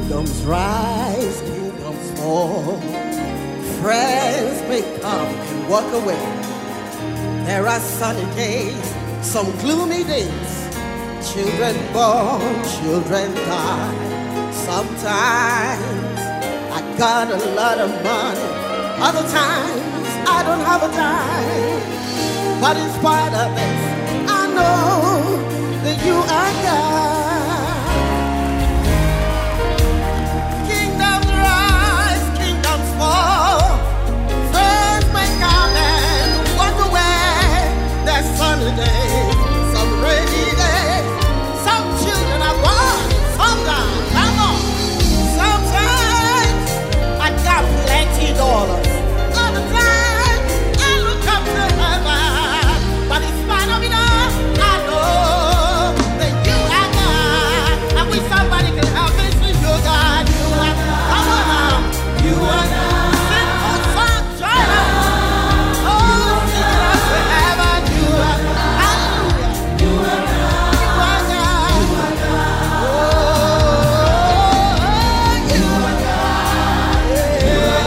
Kingdoms rise, kingdoms fall. Friends may come and walk away. There are sunny days, some gloomy days. Children born, children die. Sometimes I got a lot of money. Other times I don't have a dime. But in spite of this, I know that you are God. Kingdoms rise, kingdoms fall. Friends may come and walk away. There's sunny days, some rainy days. Some children are born, some die. Come on. Sometimes I got plenty dollars. Other times I look up to heaven. But in spite of it all, I know that you are God. I wish somebody could help me see you, God. You are God. Come on now. You are God. Simple song, join us. Oh, sing us to heaven. You are God. Hallelujah. You are God. You are God. You are God. Oh, you are God. You are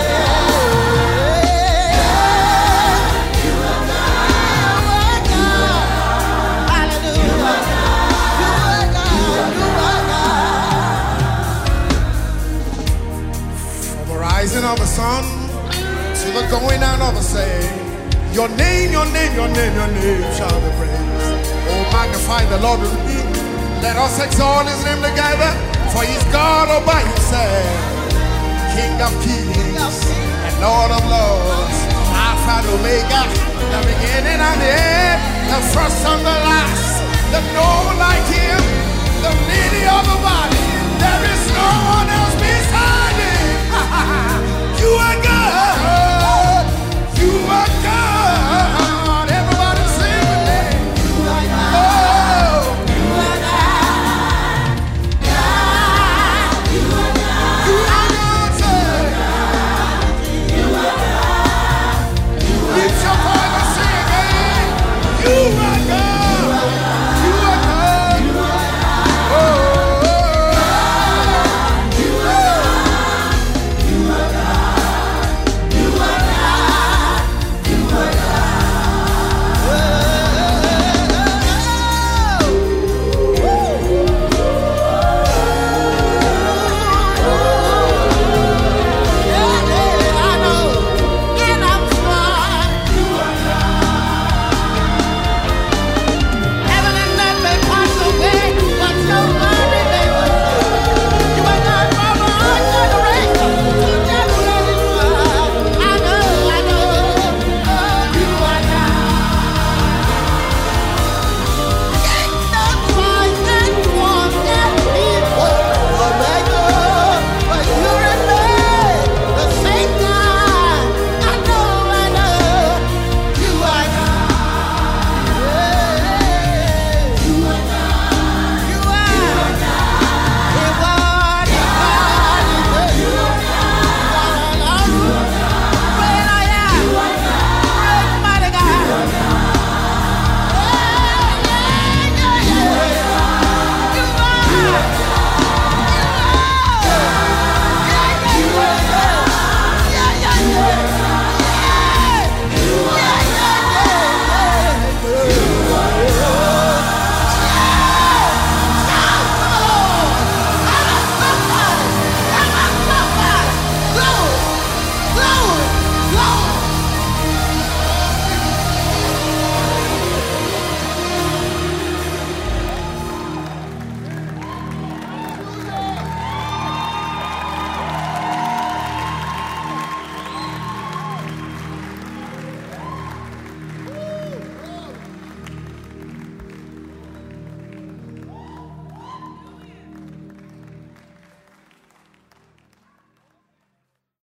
God. You are God. Hallelujah. You are God. You are God. From the rising of the sun to the going down of the same, your name, your name, your name, your name shall be praised. Oh, magnify the Lord with me. Let us exalt his name together, for he's God all by himself. King of kings and Lord of lords, Alpha and Omega, the beginning and the end, the first and the last, the no like him.